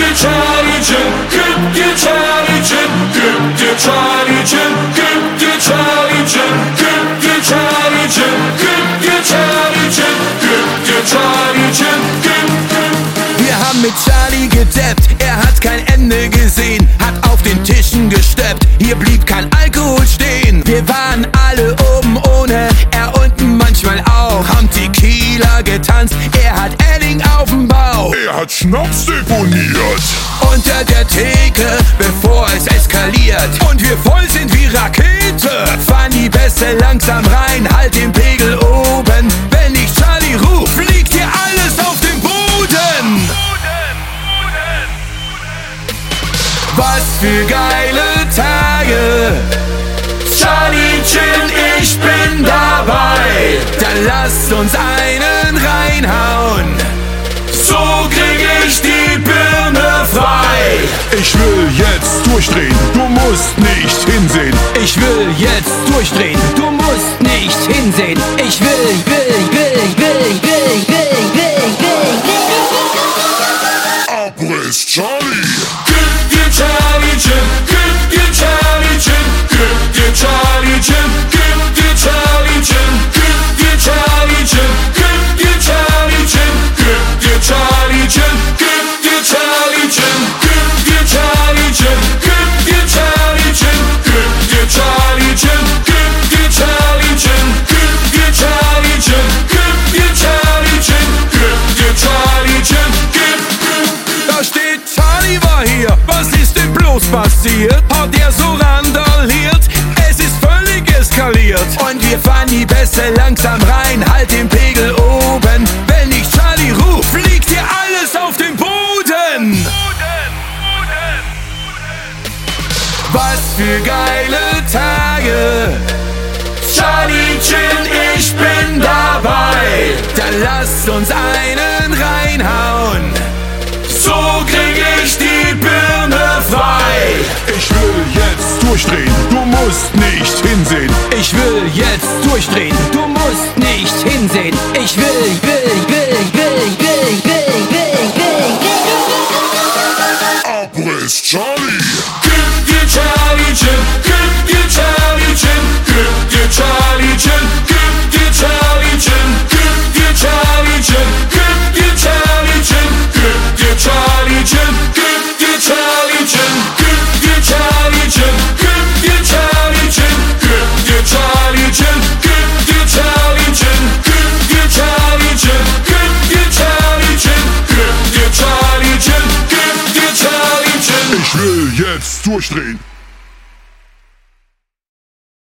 dir Charlie Chin, gib dir Charlie Chin, gib dir Charlie Chin, gib dir Charlie Chin, gib dir Charlie Chin, gib dir Charlie Chin, gib dir Charlie Chin, gib. Wir haben mit Charlie gedappt, er hat kein Ende gesehen, hat auf den Tischen gesteppt, hier blieb kein Alkohol stehen. Wir waren alle oben ohne, er unten manchmal auch, haben Tequila getanzt, er hat Edding auf dem Bauch. Er hat Schnaps deponiert Unter der Theke, bevor es eskaliert. Und wir voll sind wie Rakete, fahren die Bässe langsam rein, halt den Pegel oben. Wenn ich Charlie ruf, fliegt hier alles auf den Boden. Was für geile Tage. Charlie Chin, ich bin dabei. Dann lasst uns einen reinhauen. So krieg ich die Birne frei. Ich will jetzt durchdrehen, du musst nicht hinsehen. Ich will jetzt durchdrehen, du musst nicht hinsehen. Ich will. Abriss Charlie. Gib dir Charlie Chin, gib dir Charlie Chin, gib dir Charlie Chin, gib dir Charlie Chin, gib dir Charlie Chin, gib dir Charlie Chin, gib dir Charlie Chin, gib dir Charlie Chin, gib dir Charlie Chin, gib dir Charlie Chin, gib dir Charlie Chin, gib dir Charlie Chin, gib dir Charlie Chin, gib dir Charlie Chin, gib dir Charlie Chin, Da steht, Charlie war hier, was ist denn bloß passiert? Hat er so randaliert? Es ist völlig eskaliert. Und wir fahren die Bässe langsam rein, halt den Pegel oben. Wenn ich Charlie ruf, fliegt hier alles auf den Boden. Was für geile Tage. Charlie Chin, ich bin dabei. Dann lasst uns einen reinhauen. So krieg ich die Birne frei. Ich will jetzt durchdrehen, du musst nicht hinsehen. Ich will jetzt durchdrehen, du musst nicht hinsehen. Ich will. Abriss Charlie. Gib dir Charlie Chin, gib dir Charlie Chin, gib dir Charlie Chin, gib dir Charlie Chin, gib dir Charlie Chin, gib dir Charlie Chin, gib dir Charlie Chin, gib dir Charlie Chin, gib dir Charlie Chin, gib dir Charlie Chin, gib dir Charlie Chin, gib dir Charlie Chin, gib dir Charlie Chin, gib dir Charlie Chin, gib dir Charlie Chin, gib dir Charlie Chin. Ich will jetzt durchdrehen.